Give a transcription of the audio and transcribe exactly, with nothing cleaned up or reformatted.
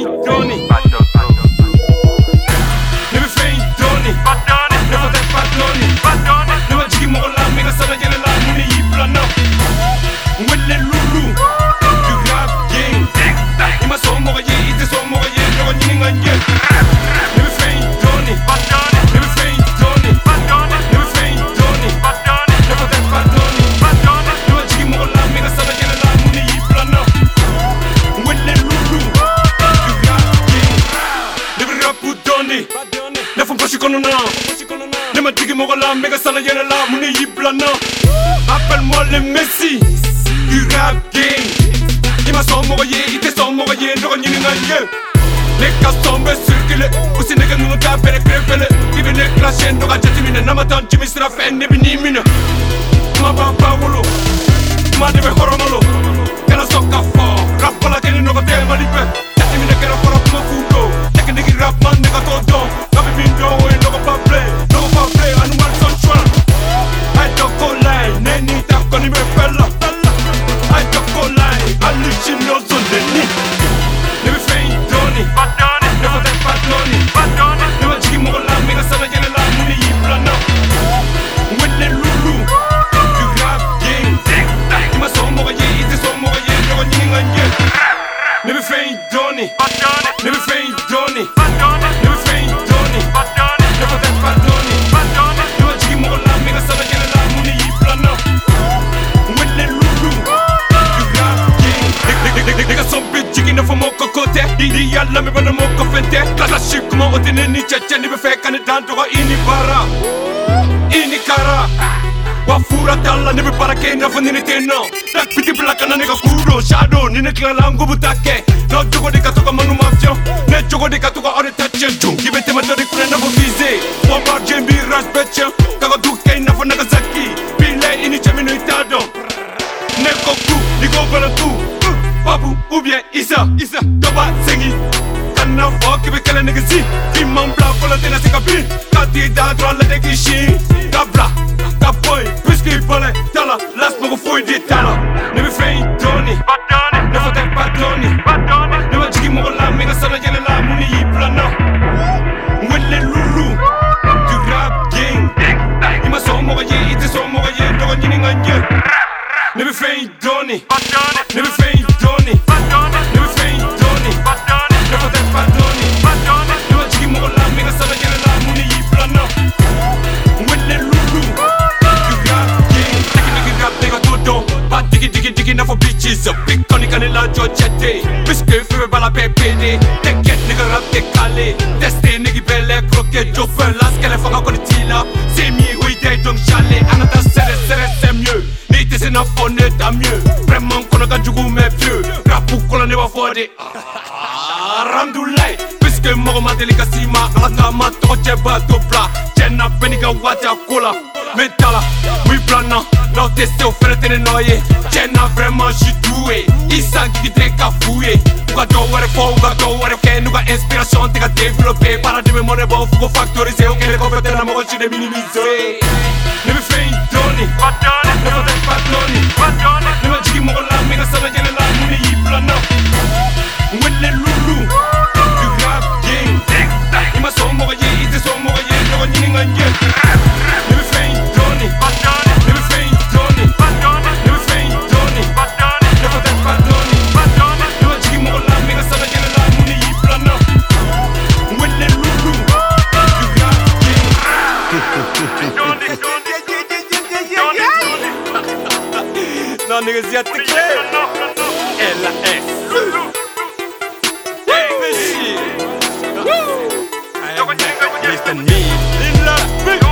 Doni. Never faint Doni. Never that bad Doni. Never jiggy more la mega sana jene la muni yiplana. Welle lulu. You rap game. Ima so mo ye ite so mo ye no nyini nganje. Never faint Doni. Never faint Doni. Never faint Doni. Never that bad Doni. Never jiggy more la mega sana jene la muni yiplana. Welle lulu. You rap game. Never rap Doni. Never push kono na. Nema tigi mogo la mega sana yene la muni yiblana. Appelle-moi le Messi du rap game. Ima so mogo ye ite so mogo ye ndogo nyini nganye. Neka sombe circule usi nega nunga ka pere krepele. Ibe ne clashe ndoga jatimine namatan jimi sira fe nebi nimine. Ma ba ba wolo ma debe horomolo. Kala soka fo rap pala keni ndogo te malipe. Jatimine kera foro kuma fudo. Teke nigi rap man nega todo. Kabi bindo we ndogo pa play. Ndogo pa play anu man so chwa. I don't go line, neni tako ni me fella. I don't go line, ali chino zonde ni. Never faint Doni, never that bad Doni. Never jiggy mo la mega sana jene la muni yiplana. Welle lulu, you rap game. Ima so mo ye ite so mo ye ndogo nyini nganje. Never faint Doni, never faint Doni. Never faint Doni, never that bad Doni. Never jiggy mo la mega sana jene la muni yiplana. Welle lulu, you rap game. Nigga some bitch jiggy na for moko kote. Di yalla me bana moko fente. Kala shik kuma otene ni chacha ni be feka ni danto ga ini bara. Ini kara. Wafura talla ni be para ke na fani ni teno. Dak piti blaka na nigga kuro shadow ni ne kala ngo butake. No jogo de katoka manu mafio. Ne jogo de katoka ore tache jung. Gibete matori kuna na bofize. Wa marje bi ras beche. Kaga duke na fo Nagasaki. Bile ini chemi no itado. Ne koku ni go bala tu. Babu ou bien Issa, Issa, Toba, Sengi. Kana fo kibe kala nigga si. Imam bla kola tena se kapi. Kati da droit la de kishi. Kabla, kapoy, puisque pole tala. Las mogo foi de tala. Never faint Doni. Never that bad Doni. Never jiggy mogo la mega sana jene la muni yiplana. Welle lulu, du rap game. Ima so mogo ye ite so mogo ye ndogo nyini nganje. Never faint Doni. Never faint Doni. Never faint Doni. Never that bad Doni. Never jiggy mogo la mega sana jene la muni yiplana. Welle lulu, you rap game. Tiki nigga rap nigga todo. Bad diggy diggy diggy na for bitches. Big tonic and la jojete. Biscuit fever bala pepede. Teket nigga rap te kale. Teste nigga belle croquet. Joffer las qu'elle fanga con tila. C'est mi oui day donc chalet. Anata sere sere c'est mieux. Nite c'est na fone ta mieux. Vraiment kono ka jugu me vieux. Rapu kola ne va fode. Ramdulay. Puisque mogo ma delicasima. Alaka ma to cheba dobla. Jenna beniga wata kola. Metala, oui plana. No teste au fere tene noye. Jenna vraiment j'suis doué. Isan qui te cafoué. Uga do ware fo, uga do ware ke. Nuga inspiration te ka développer. Paradigme monnaie bon, fugo factoriser. Ok les compétences na mogo j'suis minimiser. Never faint Doni. Never that bad Doni. Never jiggy mogo la mega sana jene la muni yiplana. Welle lulu, you rap game. Ima so mogo ye ite so mogo ye ndogo nyini nganje. Never faint Doni. Never faint Doni. Never faint Doni. Never that bad Doni. Never jiggy mogo la mega sana jene la muni yiplana. Welle lulu, you rap game. Non, niggas, y'a t'es clair. L A S. Hey, Messi. Woo. I am Mister Need. In la big